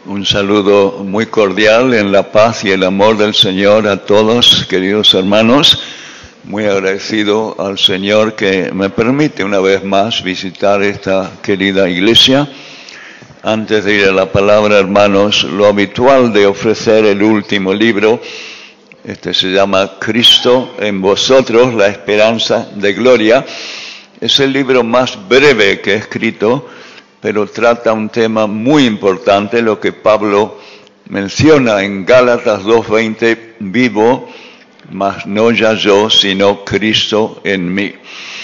Un saludo muy cordial en la paz y el amor del Señor a todos, queridos hermanos. Muy agradecido al Señor que me permite una vez más visitar esta querida iglesia. Antes de ir a la palabra, hermanos, lo habitual de ofrecer el último libro, se llama Cristo en vosotros, la esperanza de gloria. Es el libro más breve que he escrito, pero trata un tema muy importante, lo que Pablo menciona en Gálatas 2:20, vivo, mas no ya yo, sino Cristo en mí.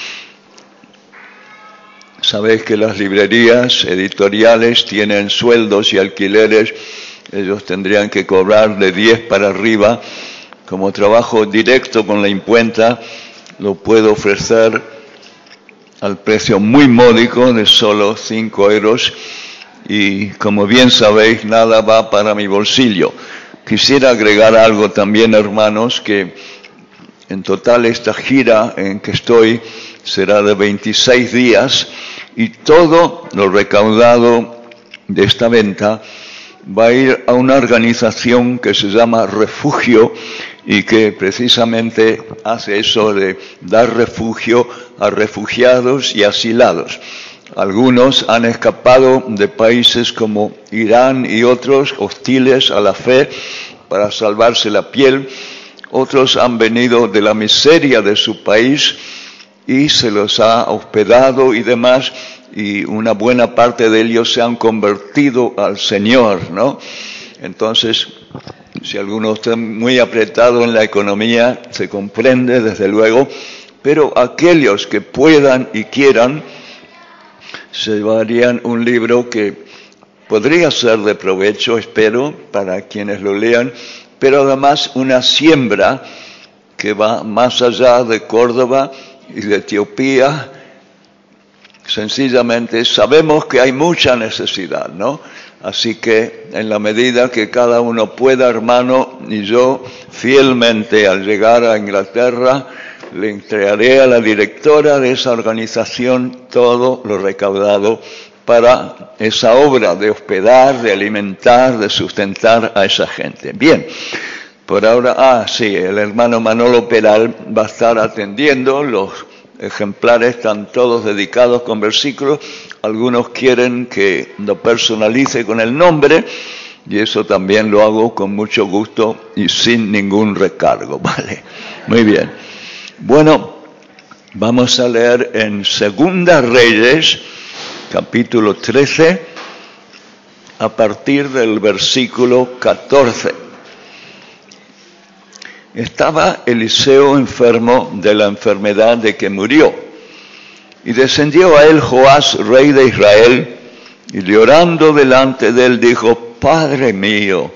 Sabéis que las librerías editoriales tienen sueldos y alquileres, ellos tendrían que cobrar de 10 para arriba. Como trabajo directo con la imprenta, lo puedo ofrecer al precio muy módico de solo 5 euros, y como bien sabéis, nada va para mi bolsillo. Quisiera agregar algo también, hermanos, que en total esta gira en que estoy será de 26 días, y todo lo recaudado de esta venta va a ir a una organización que se llama Refugio, y que precisamente hace eso de dar refugio a refugiados y asilados. Algunos han escapado de países como Irán y otros hostiles a la fe para salvarse la piel. Otros han venido de la miseria de su país y se los ha hospedado y demás, y una buena parte de ellos se han convertido al Señor, ¿no? Entonces, si alguno está muy apretado en la economía, se comprende desde luego, pero aquellos que puedan y quieran se llevarían un libro que podría ser de provecho, espero, para quienes lo lean, pero además una siembra que va más allá de Córdoba y de Etiopía. Sencillamente sabemos que hay mucha necesidad, ¿no? Así que en la medida que cada uno pueda, hermano, y yo fielmente al llegar a Inglaterra le entregaré a la directora de esa organización todo lo recaudado para esa obra de hospedar, de alimentar, de sustentar a esa gente. Bien, por ahora, sí, el hermano Manolo Peral va a estar atendiendo. Los ejemplares están todos dedicados con versículos. Algunos quieren que lo personalice con el nombre, y eso también lo hago con mucho gusto y sin ningún recargo, ¿vale? Muy bien. Bueno, vamos a leer en Segunda Reyes, capítulo 13, a partir del versículo 14. Estaba Eliseo enfermo de la enfermedad de que murió. Y descendió a él Joás, rey de Israel, y llorando delante de él dijo: Padre mío,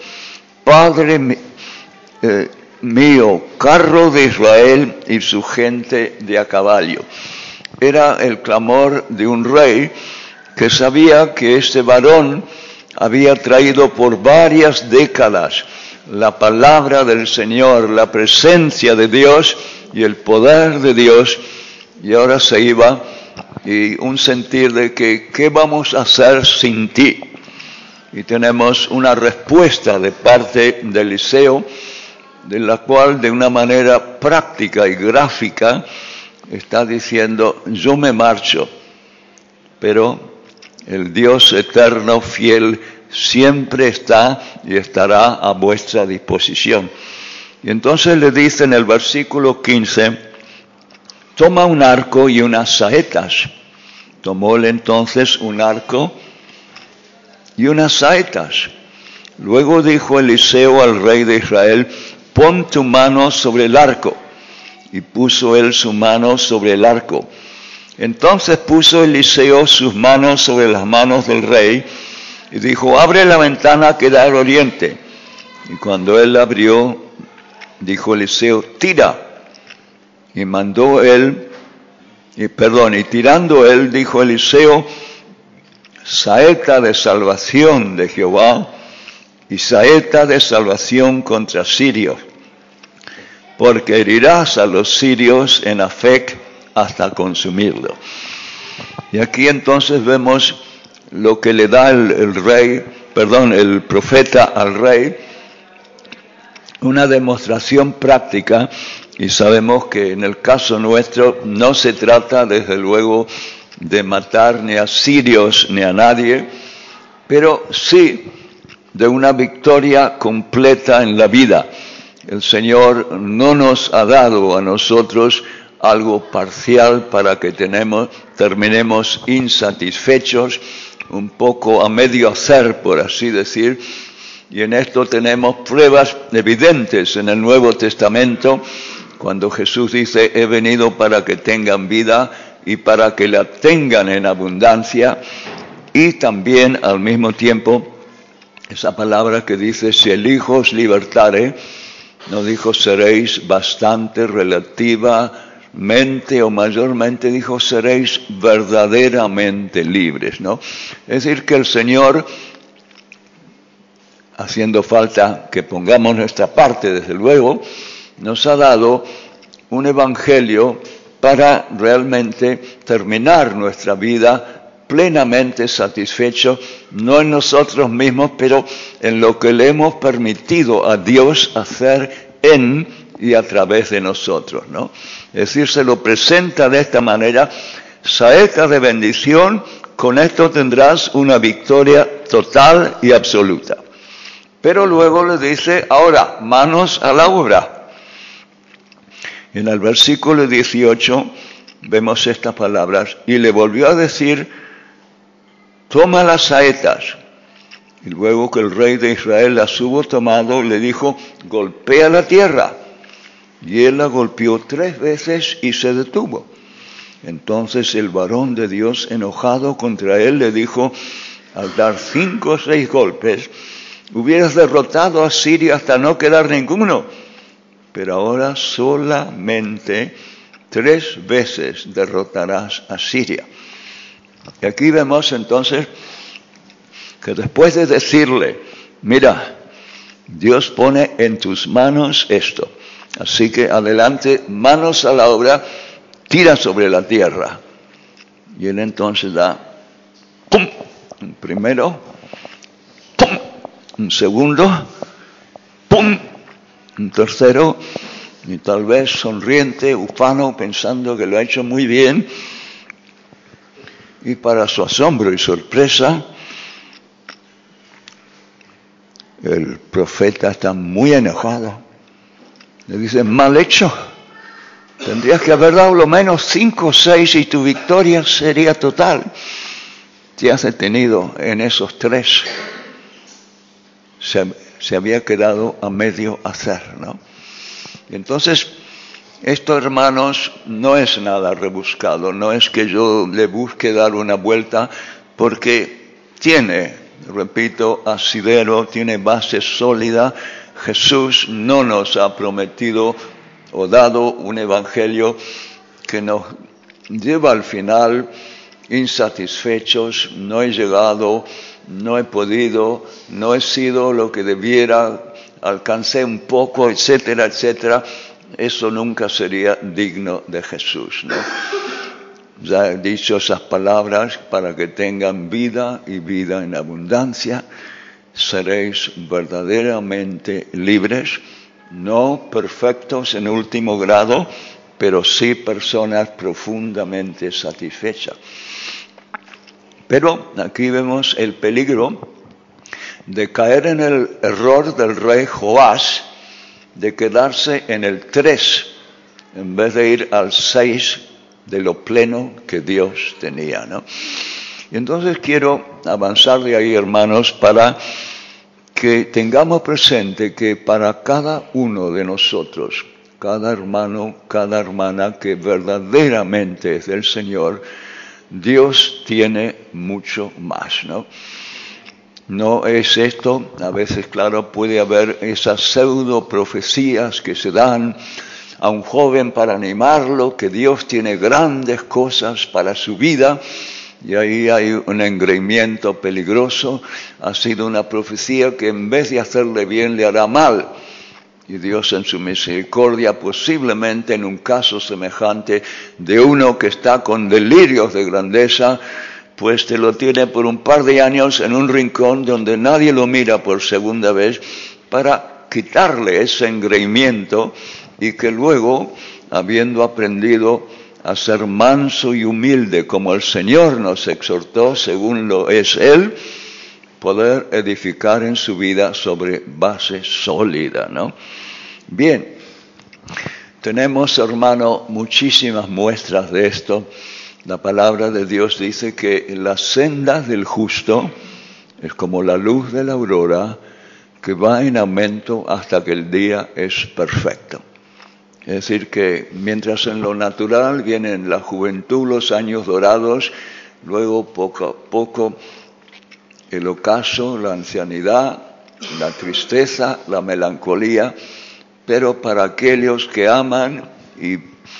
carro de Israel y su gente de a caballo. Era el clamor de un rey que sabía que este varón había traído por varias décadas la palabra del Señor, la presencia de Dios y el poder de Dios, y ahora se iba, y un sentir de que ¿qué vamos a hacer sin ti? Y tenemos una respuesta de parte de Eliseo, de la cual de una manera práctica y gráfica está diciendo: yo me marcho, pero el Dios eterno, fiel, siempre está y estará a vuestra disposición. Y entonces le dice en el versículo 15: toma un arco y unas saetas. Tomóle entonces un arco y unas saetas. Luego dijo Eliseo al rey de Israel: pon tu mano sobre el arco. Y puso él su mano sobre el arco. Entonces puso Eliseo sus manos sobre las manos del rey y dijo: abre la ventana que da al oriente. Y cuando él abrió, dijo Eliseo: tira. Y tirando él, dijo Eliseo: saeta de salvación de Jehová y saeta de salvación contra sirios, porque herirás a los sirios en Afec hasta consumirlo. Y aquí entonces vemos lo que le da el rey el profeta al rey, una demostración práctica, y sabemos que en el caso nuestro no se trata desde luego de matar ni a sirios ni a nadie, pero sí de una victoria completa en la vida. El Señor no nos ha dado a nosotros algo parcial para que terminemos insatisfechos, un poco a medio hacer, por así decir, y en esto tenemos pruebas evidentes en el Nuevo Testamento, cuando Jesús dice, he venido para que tengan vida y para que la tengan en abundancia, y también al mismo tiempo esa palabra que dice, si el Hijo os libertare, no dijo seréis bastante, relativamente o mayormente, dijo seréis verdaderamente libres, ¿no? Es decir, que el Señor, haciendo falta que pongamos nuestra parte, desde luego, nos ha dado un evangelio para realmente terminar nuestra vida plenamente satisfechos, no en nosotros mismos, pero en lo que le hemos permitido a Dios hacer en y a través de nosotros, ¿no? Es decir, se lo presenta de esta manera, saeta de bendición, con esto tendrás una victoria total y absoluta. Pero luego le dice, ahora, manos a la obra. En el versículo 18 vemos estas palabras, y le volvió a decir, toma las saetas. Y luego que el rey de Israel las hubo tomado, le dijo, golpea la tierra. Y él la golpeó 3 veces y se detuvo. Entonces el varón de Dios, enojado contra él, le dijo, al dar 5 o 6 golpes, hubieras derrotado a Siria hasta no quedar ninguno. Pero ahora solamente 3 veces derrotarás a Siria. Y aquí vemos entonces que después de decirle, mira, Dios pone en tus manos esto, así que adelante, manos a la obra, tira sobre la tierra. Y él entonces da, ¡pum!, un primero, ¡pum!, un segundo, ¡pum!, un tercero, y tal vez sonriente, ufano, pensando que lo ha hecho muy bien. Y para su asombro y sorpresa, el profeta está muy enojado. Le dice, mal hecho. Tendrías que haber dado lo menos 5 o 6 y tu victoria sería total. Te has detenido en esos 3. Se había quedado a medio hacer, ¿no? Y entonces, esto, hermanos, no es nada rebuscado, no es que yo le busque dar una vuelta, porque tiene, repito, asidero, tiene base sólida. Jesús no nos ha prometido o dado un evangelio que nos lleva al final insatisfechos, no he llegado, no he podido, no he sido lo que debiera, alcancé un poco, etcétera, etcétera. Eso nunca sería digno de Jesús, ¿no? Ya he dicho esas palabras para que tengan vida y vida en abundancia. Seréis verdaderamente libres, no perfectos en último grado, pero sí personas profundamente satisfechas. Pero aquí vemos el peligro de caer en el error del rey Joás, de quedarse en el 3, en vez de ir al 6 de lo pleno que Dios tenía, ¿no? Y entonces quiero avanzar de ahí, hermanos, para que tengamos presente que para cada uno de nosotros, cada hermano, cada hermana que verdaderamente es del Señor, Dios tiene mucho más, ¿no? No es esto, a veces, claro, puede haber esas pseudo profecías que se dan a un joven para animarlo, que Dios tiene grandes cosas para su vida, y ahí hay un engreimiento peligroso. Ha sido una profecía que en vez de hacerle bien le hará mal. Y Dios en su misericordia, posiblemente en un caso semejante de uno que está con delirios de grandeza, pues te lo tiene por un par de años en un rincón donde nadie lo mira por segunda vez para quitarle ese engreimiento y que luego, habiendo aprendido a ser manso y humilde como el Señor nos exhortó, según lo es Él, poder edificar en su vida sobre base sólida, ¿no? Bien, tenemos, hermano, muchísimas muestras de esto. La palabra de Dios dice que la senda del justo es como la luz de la aurora que va en aumento hasta que el día es perfecto. Es decir, que mientras en lo natural vienen la juventud, los años dorados, luego poco a poco el ocaso, la ancianidad, la tristeza, la melancolía, pero para aquellos que aman y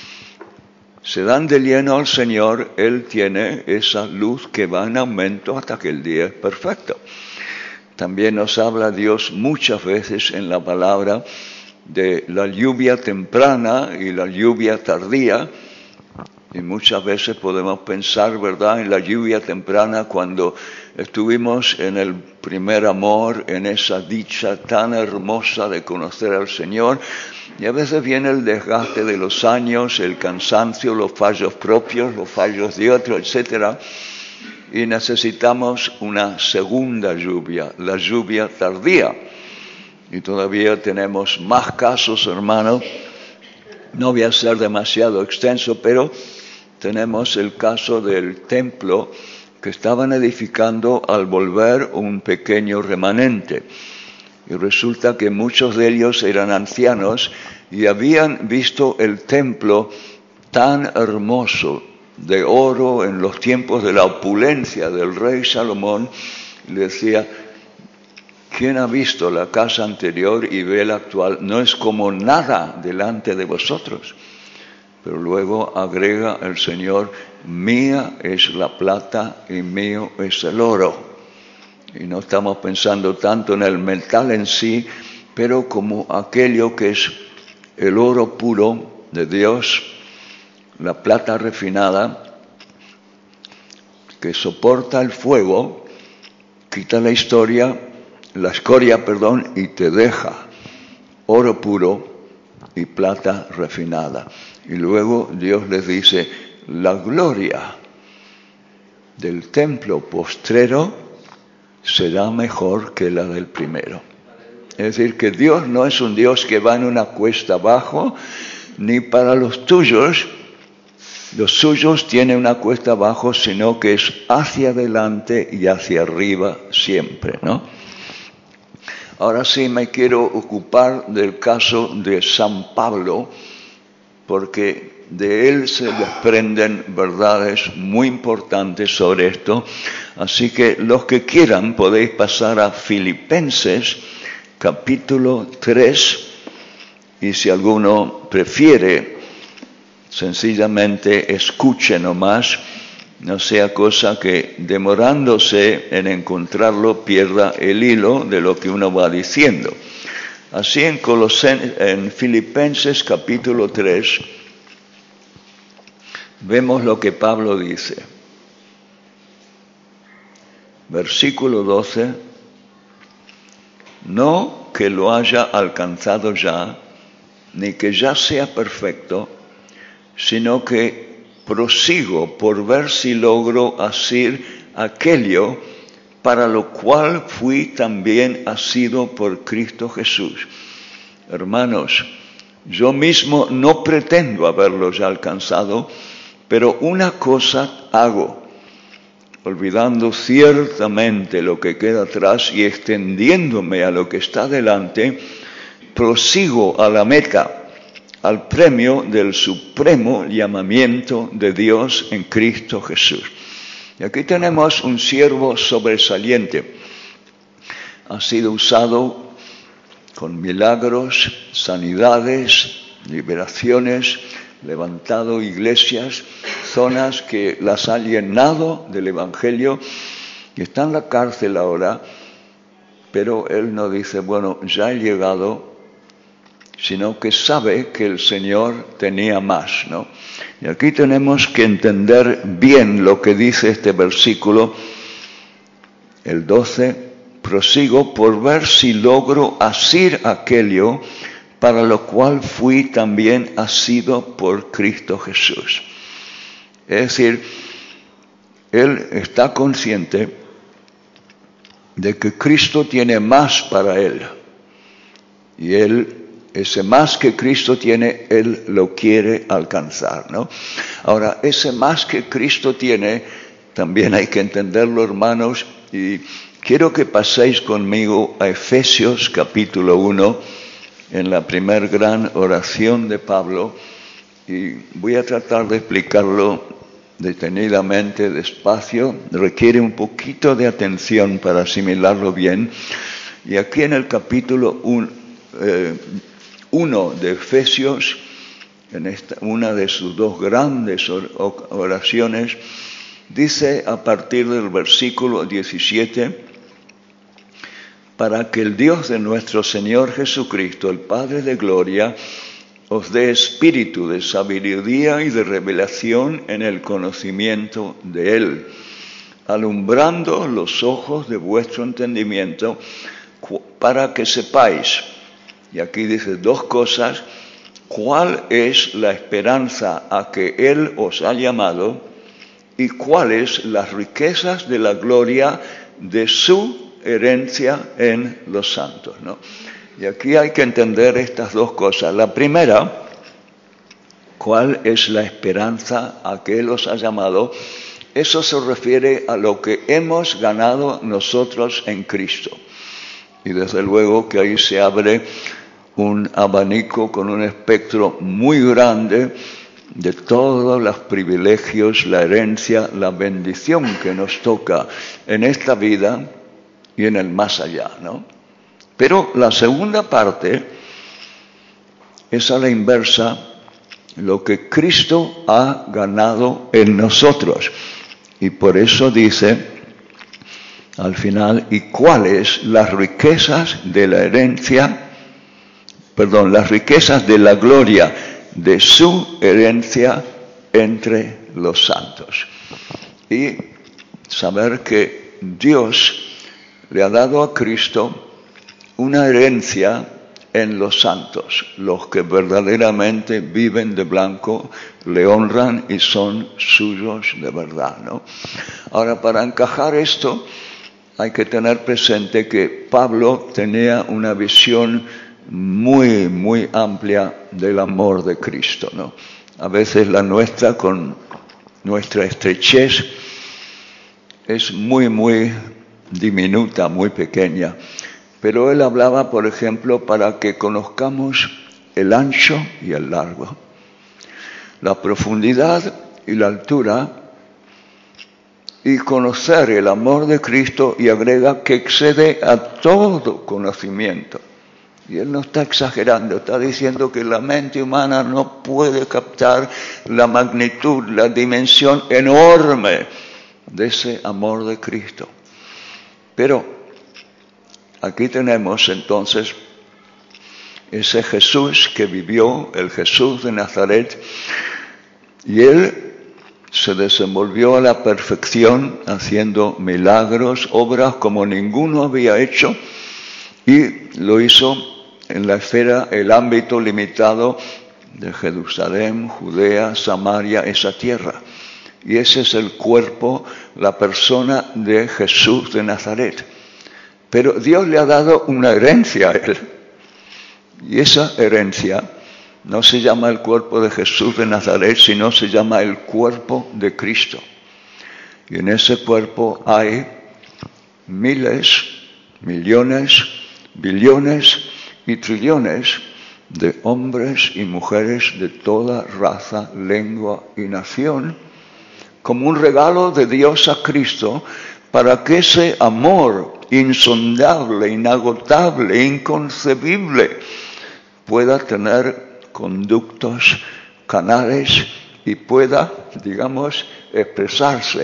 se dan de lleno al Señor, Él tiene esa luz que va en aumento hasta que el día es perfecto. También nos habla Dios muchas veces en la palabra de la lluvia temprana y la lluvia tardía, y muchas veces podemos pensar, ¿verdad?, en la lluvia temprana cuando estuvimos en el primer amor, en esa dicha tan hermosa de conocer al Señor, y a veces viene el desgaste de los años, el cansancio, los fallos propios, los fallos de otros, etc., y necesitamos una segunda lluvia, la lluvia tardía. Y todavía tenemos más casos, hermanos. No voy a ser demasiado extenso, pero tenemos el caso del templo que estaban edificando al volver un pequeño remanente. Y resulta que muchos de ellos eran ancianos y habían visto el templo tan hermoso de oro en los tiempos de la opulencia del rey Salomón. Le decía: ¿quién ha visto la casa anterior y ve la actual? No es como nada delante de vosotros. Pero luego agrega el Señor: mía es la plata y mío es el oro. Y no estamos pensando tanto en el metal en sí, pero como aquello que es el oro puro de Dios, la plata refinada, que soporta el fuego, quita la escoria, y te deja oro puro y plata refinada. Y luego Dios les dice: la gloria del templo postrero será mejor que la del primero. Es decir, que Dios no es un Dios que va en una cuesta abajo, ni para los suyos tiene una cuesta abajo, sino que es hacia adelante y hacia arriba siempre, ¿no? Ahora sí me quiero ocupar del caso de San Pablo, porque de él se desprenden verdades muy importantes sobre esto. Así que los que quieran podéis pasar a Filipenses capítulo 3, y si alguno prefiere, sencillamente escuche nomás, no sea cosa que demorándose en encontrarlo pierda el hilo de lo que uno va diciendo. Así en Filipenses capítulo 3 vemos lo que Pablo dice. Versículo 12: no que lo haya alcanzado ya, ni que ya sea perfecto, sino que prosigo por ver si logro hacer aquello para lo cual fui también asido por Cristo Jesús. Hermanos, yo mismo no pretendo haberlo ya alcanzado, pero una cosa hago, olvidando ciertamente lo que queda atrás y extendiéndome a lo que está delante, prosigo a la meta, al premio del supremo llamamiento de Dios en Cristo Jesús. Y aquí tenemos un siervo sobresaliente. Ha sido usado con milagros, sanidades, liberaciones, levantado iglesias, zonas que las ha llenado del Evangelio, y está en la cárcel ahora, pero él no dice: bueno, ya he llegado sino que sabe que el Señor tenía más, ¿no? Y aquí tenemos que entender bien lo que dice este versículo, el 12, prosigo por ver si logro asir aquello para lo cual fui también asido por Cristo Jesús. Es decir, él está consciente de que Cristo tiene más para él. Y ese más que Cristo tiene, él lo quiere alcanzar, ¿no? Ahora, ese más que Cristo tiene, también hay que entenderlo, hermanos, y quiero que paséis conmigo a Efesios capítulo 1, en la primer gran oración de Pablo, y voy a tratar de explicarlo detenidamente, despacio, requiere un poquito de atención para asimilarlo bien. Y aquí en el capítulo 1 de Efesios, en una de sus dos grandes oraciones, dice a partir del versículo 17, para que el Dios de nuestro Señor Jesucristo, el Padre de gloria, os dé espíritu de sabiduría y de revelación en el conocimiento de Él, alumbrando los ojos de vuestro entendimiento, para que sepáis, y aquí dice dos cosas, cuál es la esperanza a que Él os ha llamado y cuáles las riquezas de la gloria de su herencia en los santos, ¿no? Y aquí hay que entender estas dos cosas. La primera, ¿cuál es la esperanza a que Él os ha llamado? Eso se refiere a lo que hemos ganado nosotros en Cristo. Y desde luego que ahí se abre un abanico con un espectro muy grande de todos los privilegios, la herencia, la bendición que nos toca en esta vida y en el más allá, ¿no? Pero la segunda parte es a la inversa, lo que Cristo ha ganado en nosotros. Y por eso dice al final, ¿y cuáles las riquezas de la herencia? Las riquezas de la gloria de su herencia entre los santos. Y saber que Dios le ha dado a Cristo una herencia en los santos, los que verdaderamente viven de blanco, le honran y son suyos de verdad, ¿no? Ahora, para encajar esto, hay que tener presente que Pablo tenía una visión muy, muy amplia del amor de Cristo, ¿no? A veces la nuestra, con nuestra estrechez, es muy, muy diminuta, muy pequeña. Pero él hablaba, por ejemplo, para que conozcamos el ancho y el largo, la profundidad y la altura, y conocer el amor de Cristo, y agrega que excede a todo conocimiento. Y él no está exagerando, está diciendo que la mente humana no puede captar la magnitud, la dimensión enorme de ese amor de Cristo. Pero aquí tenemos entonces ese Jesús que vivió, el Jesús de Nazaret, y él se desenvolvió a la perfección haciendo milagros, obras como ninguno había hecho, y lo hizo en la esfera, el ámbito limitado de Jerusalén, Judea, Samaria, esa tierra. Y ese es el cuerpo, la persona de Jesús de Nazaret. Pero Dios le ha dado una herencia a él. Y esa herencia no se llama el cuerpo de Jesús de Nazaret, sino se llama el cuerpo de Cristo. Y en ese cuerpo hay miles, millones, billones y trillones de hombres y mujeres de toda raza, lengua y nación, como un regalo de Dios a Cristo, para que ese amor insondable, inagotable, inconcebible, pueda tener conductos, canales, y pueda, digamos, expresarse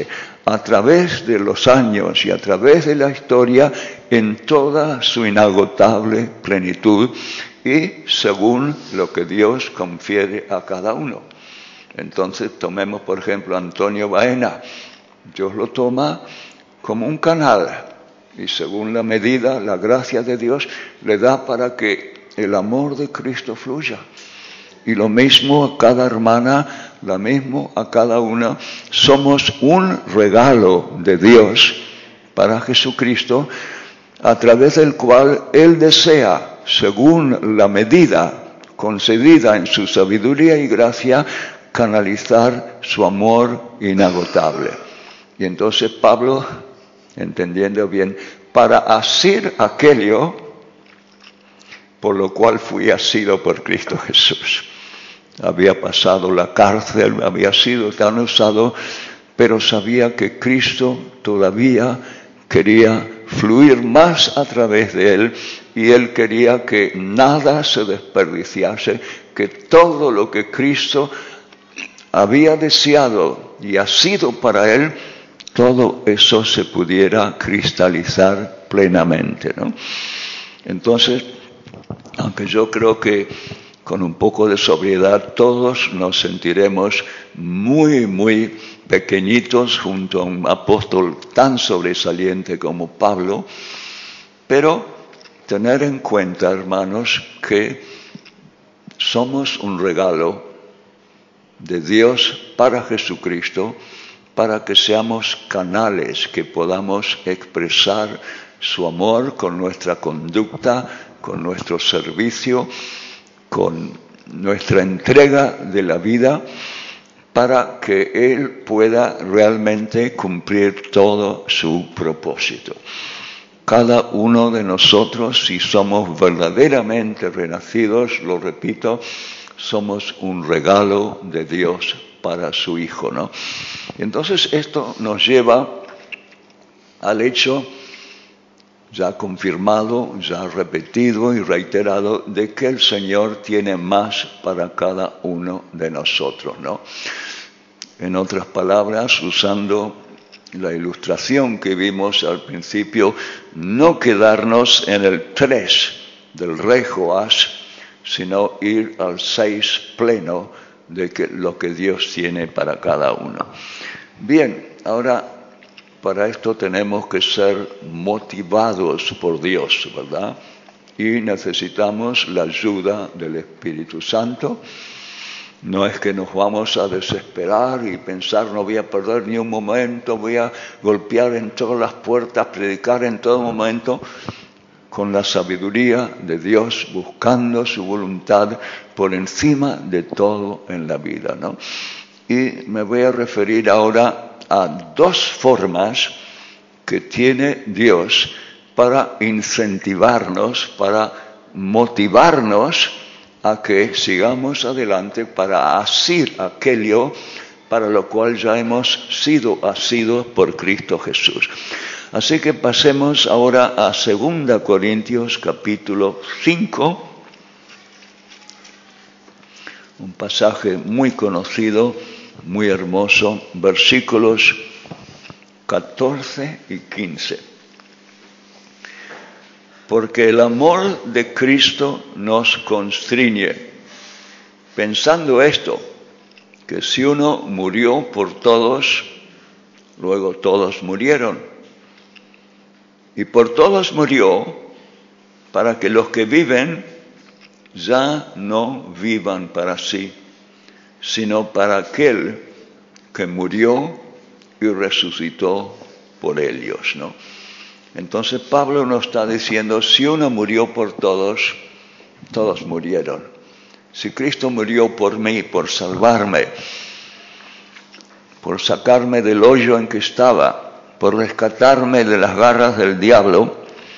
a través de los años y a través de la historia en toda su inagotable plenitud y según lo que Dios confiere a cada uno. Entonces tomemos por ejemplo a Antonio Baena. Dios lo toma como un canal y según la medida, la gracia de Dios le da para que el amor de Cristo fluya. Y lo mismo a cada hermana, lo mismo a cada una. Somos un regalo de Dios para Jesucristo, a través del cual Él desea, según la medida concedida en su sabiduría y gracia, canalizar su amor inagotable. Y entonces Pablo, entendiendo bien, para hacer aquello por lo cual fui asido por Cristo Jesús. Había pasado la cárcel, había sido tan usado, pero sabía que Cristo todavía quería fluir más a través de él y él quería que nada se desperdiciase, que todo lo que Cristo había deseado y ha sido para él, todo eso se pudiera cristalizar plenamente, ¿no? Entonces, aunque yo creo que con un poco de sobriedad todos nos sentiremos muy, muy pequeñitos junto a un apóstol tan sobresaliente como Pablo, pero tener en cuenta, hermanos, que somos un regalo de Dios para Jesucristo, para que seamos canales, que podamos expresar su amor con nuestra conducta, con nuestro servicio, con nuestra entrega de la vida, para que Él pueda realmente cumplir todo su propósito. Cada uno de nosotros, si somos verdaderamente renacidos, lo repito, somos un regalo de Dios para su Hijo, ¿no? Entonces esto nos lleva al hecho ya confirmado, ya repetido y reiterado, de que el Señor tiene más para cada uno de nosotros, ¿no? En otras palabras, usando la ilustración que vimos al principio, no quedarnos en el 3 del rey Joás, sino ir al 6 pleno de lo que Dios tiene para cada uno. Bien, ahora para esto tenemos que ser motivados por Dios, ¿verdad? Y necesitamos la ayuda del Espíritu Santo. No es que nos vamos a desesperar y pensar no voy a perder ni un momento, voy a golpear en todas las puertas, predicar en todo momento, con la sabiduría de Dios, buscando su voluntad por encima de todo en la vida, ¿no? Y me voy a referir ahora a dos formas que tiene Dios para incentivarnos, para motivarnos a que sigamos adelante para hacer aquello para lo cual ya hemos sido asidos por Cristo Jesús. Así que pasemos ahora a 2 Corintios capítulo 5, un pasaje muy conocido, muy hermoso, versículos 14 y 15. Porque el amor de Cristo nos constriñe, pensando esto, que si uno murió por todos, luego todos murieron. Y por todos murió, para que los que viven ya no vivan para sí, sino para aquel que murió y resucitó por ellos, ¿no? Entonces Pablo nos está diciendo, si uno murió por todos, todos murieron. Si Cristo murió por mí, por salvarme, por sacarme del hoyo en que estaba, por rescatarme de las garras del diablo,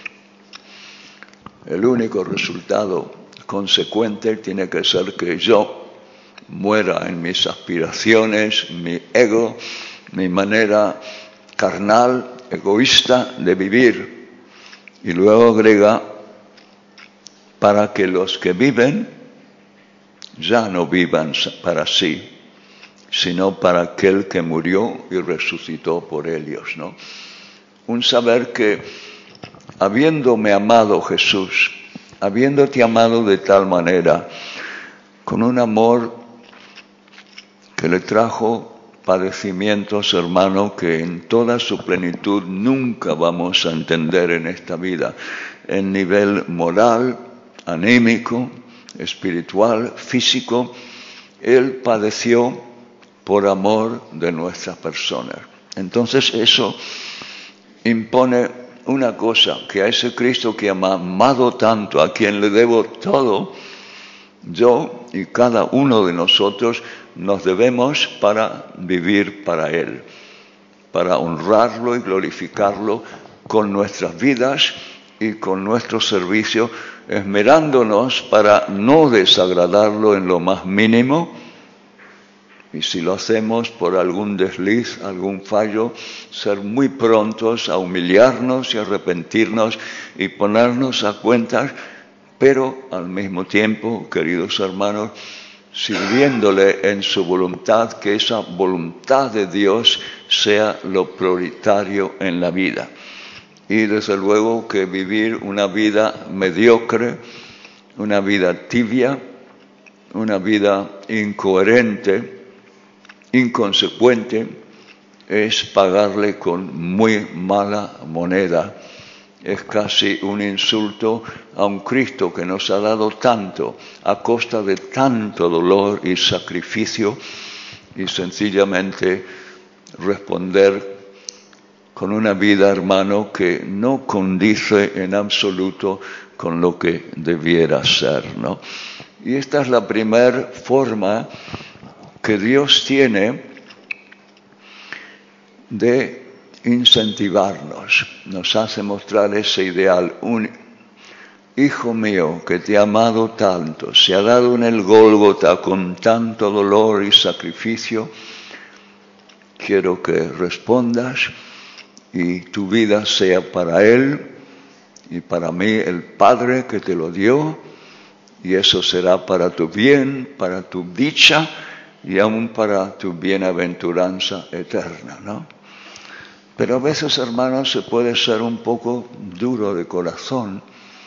el único resultado consecuente tiene que ser que yo muera en mis aspiraciones, mi ego, mi manera carnal, egoísta de vivir. Y luego agrega, para que los que viven ya no vivan para sí, sino para aquel que murió y resucitó por ellos, ¿no? Un saber que, habiéndome amado Jesús, habiéndote amado de tal manera, con un amor que le trajo padecimientos, hermano, que en toda su plenitud nunca vamos a entender en esta vida, en nivel moral, anímico, espiritual, físico. Él padeció por amor de nuestras personas. Entonces eso impone una cosa, que a ese Cristo que me ha amado tanto, a quien le debo todo, yo y cada uno de nosotros nos debemos para vivir para Él, para honrarlo y glorificarlo con nuestras vidas y con nuestro servicio, esmerándonos para no desagradarlo en lo más mínimo. Y si lo hacemos por algún desliz, algún fallo, ser muy prontos a humillarnos y arrepentirnos y ponernos a cuentas, pero al mismo tiempo, queridos hermanos, sirviéndole en su voluntad, que esa voluntad de Dios sea lo prioritario en la vida. Y desde luego que vivir una vida mediocre, una vida tibia, una vida incoherente, inconsecuente, es pagarle con muy mala moneda. Es casi un insulto a un Cristo que nos ha dado tanto a costa de tanto dolor y sacrificio, y sencillamente responder con una vida, hermano, que no condice en absoluto con lo que debiera ser, ¿no? Y esta es la primera forma que Dios tiene de incentivarnos, nos hace mostrar ese ideal. Un hijo mío que te ha amado tanto, se ha dado en el Gólgota con tanto dolor y sacrificio, quiero que respondas y tu vida sea para Él y para mí el Padre que te lo dio, y eso será para tu bien, para tu dicha y aún para tu bienaventuranza eterna, ¿no? Pero a veces, hermanos, se puede ser un poco duro de corazón.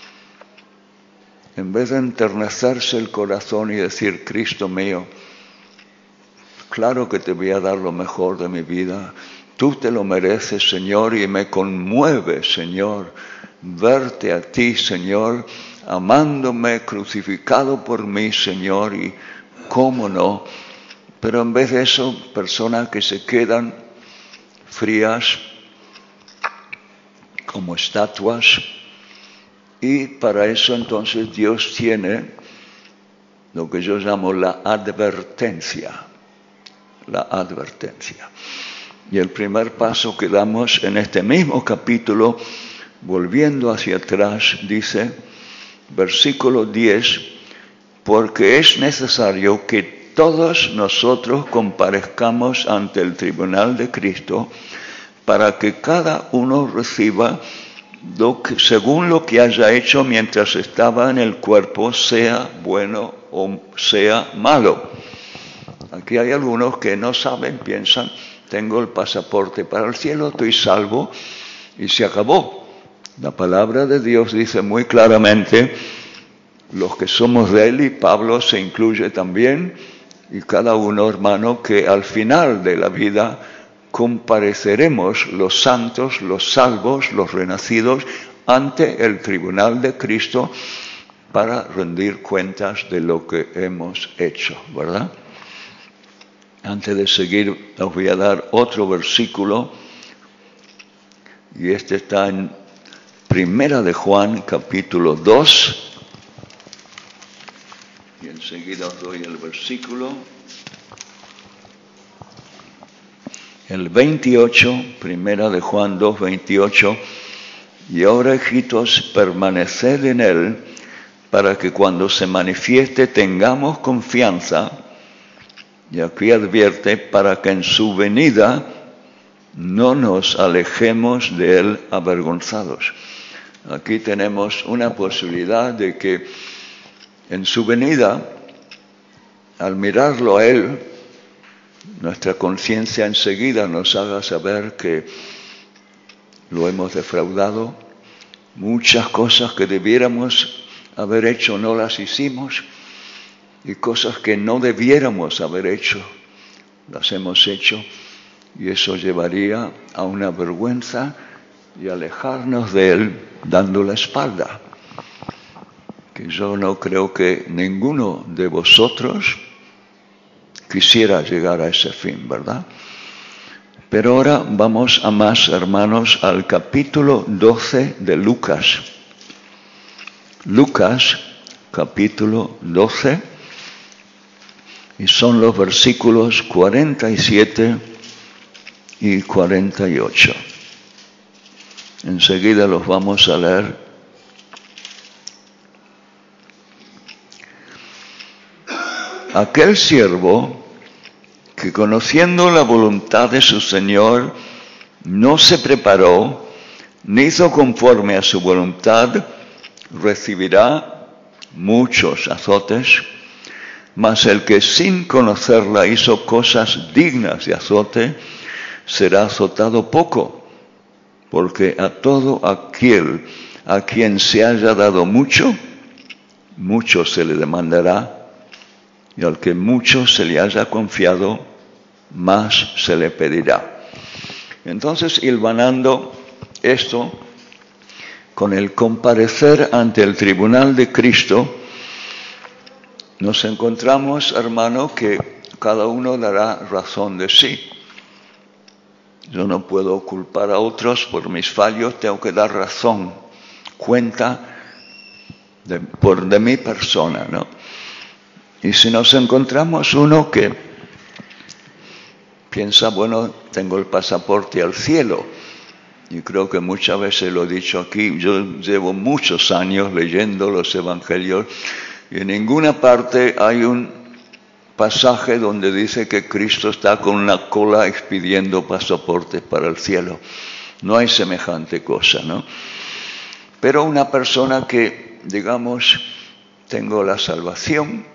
En vez de enternecerse el corazón y decir, Cristo mío, claro que te voy a dar lo mejor de mi vida, tú te lo mereces, Señor, y me conmueve, Señor, verte a ti, Señor, amándome, crucificado por mí, Señor, y cómo no. Pero en vez de eso, personas que se quedan frías como estatuas, y para eso entonces Dios tiene lo que yo llamo la advertencia. La advertencia. Y el primer paso que damos en este mismo capítulo, volviendo hacia atrás, dice, versículo 10, porque es necesario que todos nosotros comparezcamos ante el tribunal de Cristo para que cada uno reciba según lo que haya hecho mientras estaba en el cuerpo, sea bueno o sea malo. Aquí hay algunos que no saben, piensan, tengo el pasaporte para el cielo, estoy salvo y se acabó. La palabra de Dios dice muy claramente, los que somos de Él, y Pablo se incluye también, y cada uno, hermano, que al final de la vida compareceremos los santos, los salvos, los renacidos, ante el tribunal de Cristo para rendir cuentas de lo que hemos hecho, ¿verdad? Antes de seguir, os voy a dar otro versículo, y este está en Primera de Juan, capítulo 2, y enseguida os doy el versículo. El 28, Primera de Juan 2, 28, y ahora, hijitos, permaneced en Él, para que cuando se manifieste tengamos confianza, y aquí advierte, para que en su venida no nos alejemos de Él avergonzados. Aquí tenemos una posibilidad de que en su venida, al mirarlo a Él, nuestra conciencia enseguida nos haga saber que lo hemos defraudado. Muchas cosas que debiéramos haber hecho no las hicimos, y cosas que no debiéramos haber hecho las hemos hecho, y eso llevaría a una vergüenza y alejarnos de Él dando la espalda. Que yo no creo que ninguno de vosotros quisiera llegar a ese fin, ¿verdad? Pero ahora vamos a más, hermanos, al capítulo 12 de Lucas. Lucas, capítulo 12, y son los versículos 47 y 48. Enseguida los vamos a leer. Aquel siervo que, conociendo la voluntad de su Señor, no se preparó, ni hizo conforme a su voluntad, recibirá muchos azotes, mas el que sin conocerla hizo cosas dignas de azote, será azotado poco, porque a todo aquel a quien se haya dado mucho, mucho se le demandará, y al que mucho se le haya confiado, más se le pedirá. Entonces, hilvanando esto con el comparecer ante el tribunal de Cristo, nos encontramos, hermano, que cada uno dará razón de sí. Yo no puedo culpar a otros por mis fallos, tengo que dar razón, cuenta de mi persona, ¿no? Y si nos encontramos uno que piensa, bueno, tengo el pasaporte al cielo, y creo que muchas veces lo he dicho aquí, yo llevo muchos años leyendo los evangelios, y en ninguna parte hay un pasaje donde dice que Cristo está con una cola expidiendo pasaportes para el cielo. No hay semejante cosa, ¿no? Pero una persona que, digamos, tengo la salvación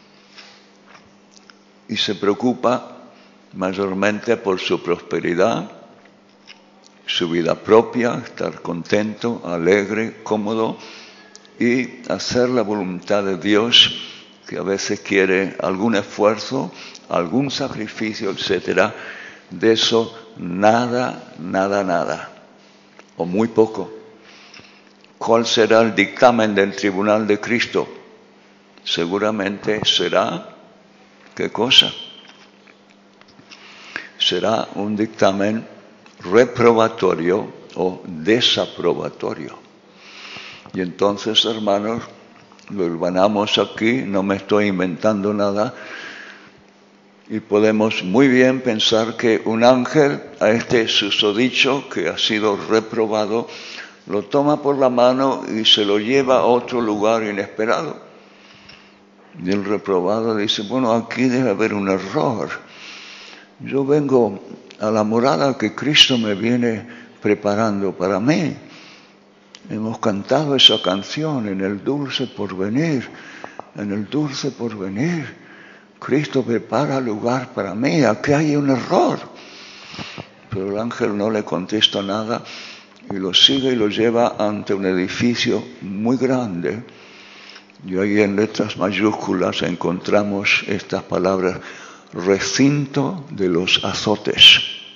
y se preocupa mayormente por su prosperidad, su vida propia, estar contento, alegre, cómodo, y hacer la voluntad de Dios, que a veces quiere algún esfuerzo, algún sacrificio, etcétera. De eso nada, o muy poco. ¿Cuál será el dictamen del tribunal de Cristo? Seguramente será, ¿qué cosa? Será un dictamen reprobatorio o desaprobatorio. Y entonces, hermanos, lo hilvanamos aquí, no me estoy inventando nada, y podemos muy bien pensar que un ángel a este susodicho que ha sido reprobado, lo toma por la mano y se lo lleva a otro lugar inesperado. Y el reprobado dice, bueno, aquí debe haber un error. Yo vengo a la morada que Cristo me viene preparando para mí. Hemos cantado esa canción, en el dulce porvenir, en el dulce porvenir. Cristo prepara lugar para mí, aquí hay un error. Pero el ángel no le contesta nada y lo sigue y lo lleva ante un edificio muy grande. Y ahí en letras mayúsculas encontramos estas palabras, recinto de los azotes.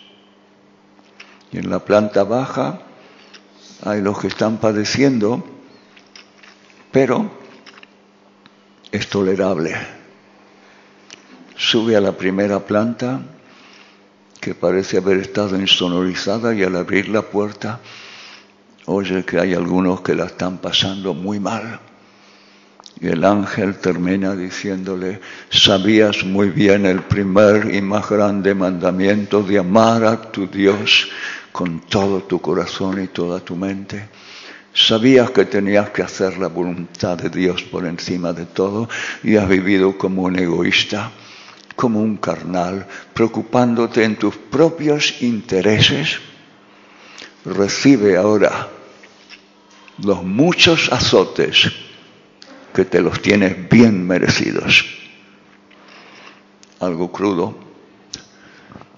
Y en la planta baja hay los que están padeciendo, pero es tolerable. Sube a la primera planta, que parece haber estado insonorizada, y al abrir la puerta, oye que hay algunos que la están pasando muy mal. Y el ángel termina diciéndole, sabías muy bien el primer y más grande mandamiento de amar a tu Dios con todo tu corazón y toda tu mente. Sabías que tenías que hacer la voluntad de Dios por encima de todo y has vivido como un egoísta, como un carnal, preocupándote en tus propios intereses. Recibe ahora los muchos azotes que te los tienes bien merecidos. Algo crudo,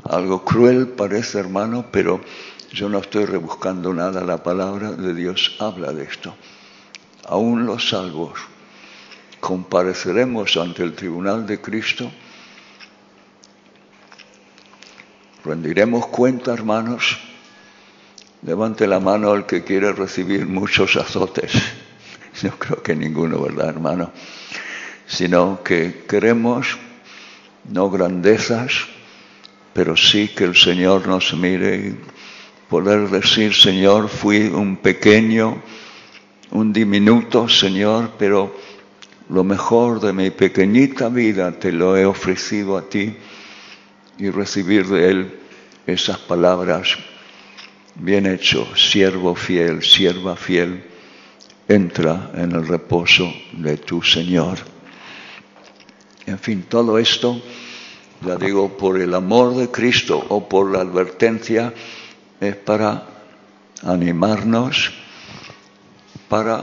Algo cruel parece, hermano, pero yo no estoy rebuscando nada. La palabra de Dios habla de esto. Aún los salvos compareceremos ante el tribunal de Cristo. Rendiremos cuenta, hermanos. Levante la mano el que quiere recibir muchos azotes. No creo que ninguno, ¿verdad, hermano? Sino que queremos no grandezas, pero sí que el Señor nos mire y poder decir: Señor, fui un pequeño, un diminuto, Señor, pero lo mejor de mi pequeñita vida te lo he ofrecido a ti, y recibir de Él esas palabras: bien hecho, siervo fiel, sierva fiel, entra en el reposo de tu Señor. En fin, todo esto, ya digo, por el amor de Cristo o por la advertencia, es para animarnos, para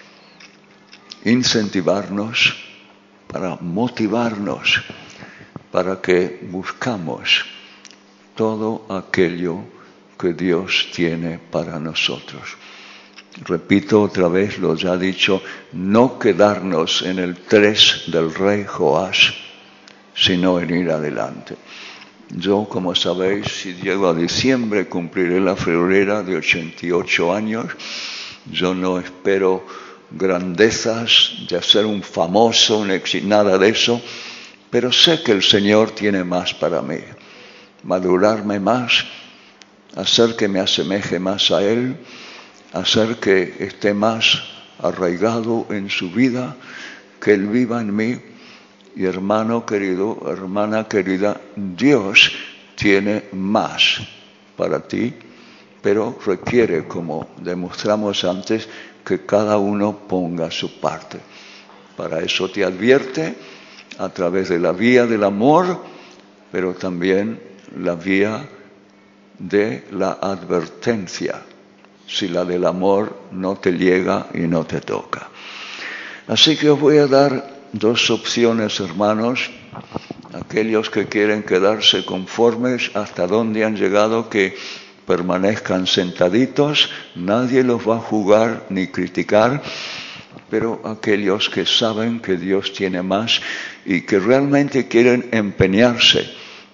incentivarnos, para motivarnos, para que buscamos todo aquello que Dios tiene para nosotros. Repito otra vez lo ya dicho: no quedarnos en el 3 del rey Joás, sino en ir adelante. Yo, como sabéis, si llego a diciembre cumpliré la friolera de 88 años. Yo no espero grandezas de ser un famoso, un éxito, nada de eso, pero sé que el Señor tiene más para mí. Madurarme más, hacer que me asemeje más a Él, hacer que esté más arraigado en su vida, que Él viva en mí. Y hermano querido, hermana querida, Dios tiene más para ti, pero requiere, como demostramos antes, que cada uno ponga su parte. Para eso te advierte a través de la vía del amor, pero también la vía de la advertencia, si la del amor no te llega y no te toca. Así que os voy a dar dos opciones, hermanos. Aquellos que quieren quedarse conformes hasta donde han llegado, que permanezcan sentaditos, nadie los va a juzgar ni criticar, pero aquellos que saben que Dios tiene más y que realmente quieren empeñarse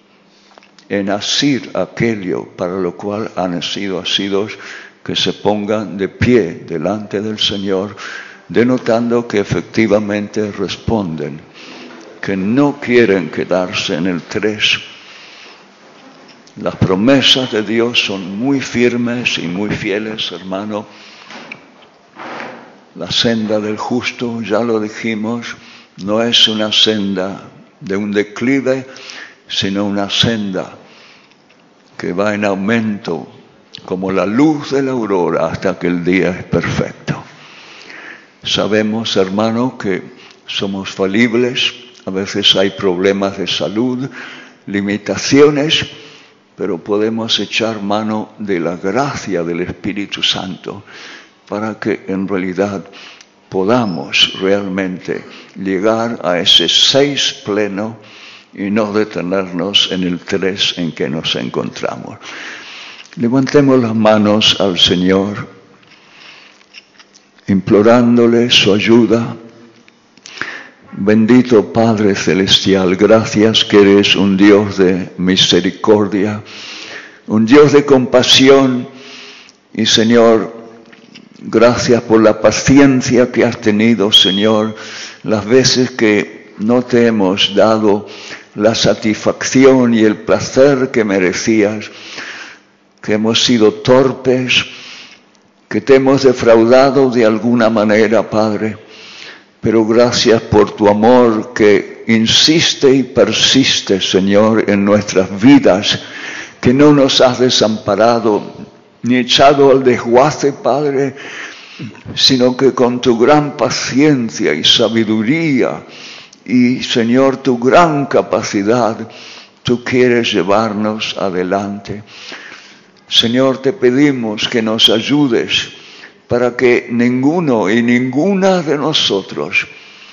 en asir aquello para lo cual han sido asidos, que se pongan de pie delante del Señor, denotando que efectivamente responden, que no quieren quedarse en el 3. Las promesas de Dios son muy firmes y muy fieles, hermano. La senda del justo, ya lo dijimos, no es una senda de un declive, sino una senda que va en aumento como la luz de la aurora hasta que el día es perfecto. Sabemos, hermano, que somos falibles, a veces hay problemas de salud, limitaciones, pero podemos echar mano de la gracia del Espíritu Santo para que en realidad podamos realmente llegar a ese 6 pleno y no detenernos en el 3 en que nos encontramos. Levantemos las manos al Señor, implorándole su ayuda. Bendito Padre Celestial, gracias que eres un Dios de misericordia, un Dios de compasión, y Señor, gracias por la paciencia que has tenido, Señor, las veces que no te hemos dado la satisfacción y el placer que merecías, que hemos sido torpes, que te hemos defraudado de alguna manera, Padre. Pero gracias por tu amor que insiste y persiste, Señor, en nuestras vidas, que no nos has desamparado ni echado al desguace, Padre, sino que con tu gran paciencia y sabiduría y, Señor, tu gran capacidad, tú quieres llevarnos adelante. Señor, te pedimos que nos ayudes para que ninguno y ninguna de nosotros,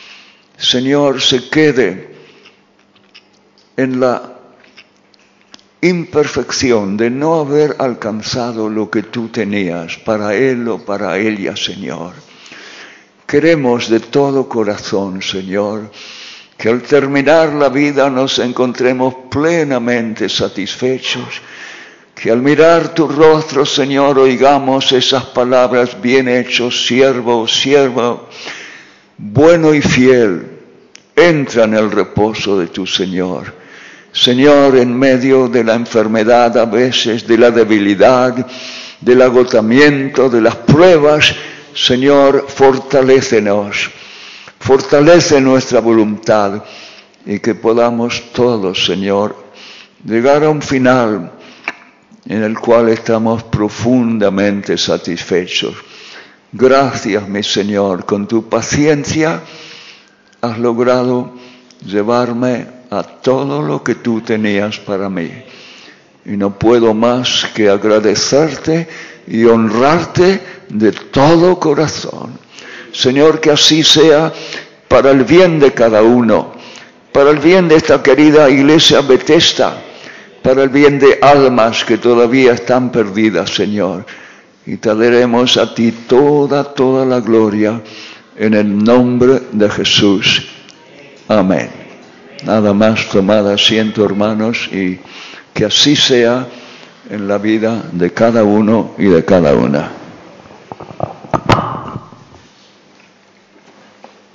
Señor, se quede en la imperfección de no haber alcanzado lo que tú tenías para él o para ella, Señor. Queremos de todo corazón, Señor, que al terminar la vida nos encontremos plenamente satisfechos, que al mirar tu rostro, Señor, oigamos esas palabras: bien hecho, siervo, sierva, bueno y fiel, entra en el reposo de tu Señor. Señor, en medio de la enfermedad, a veces de la debilidad, del agotamiento, de las pruebas, Señor, fortalécenos, fortalece nuestra voluntad y que podamos todos, Señor, llegar a un final en el cual estamos profundamente satisfechos. Gracias, mi Señor, con tu paciencia has logrado llevarme a todo lo que tú tenías para mí. Y no puedo más que agradecerte y honrarte de todo corazón. Señor, que así sea para el bien de cada uno, para el bien de esta querida iglesia Bethesda, para el bien de almas que todavía están perdidas, Señor. Y te daremos a ti toda la gloria en el nombre de Jesús. Amén. Nada más, tomad asiento, hermanos, y que así sea en la vida de cada uno y de cada una.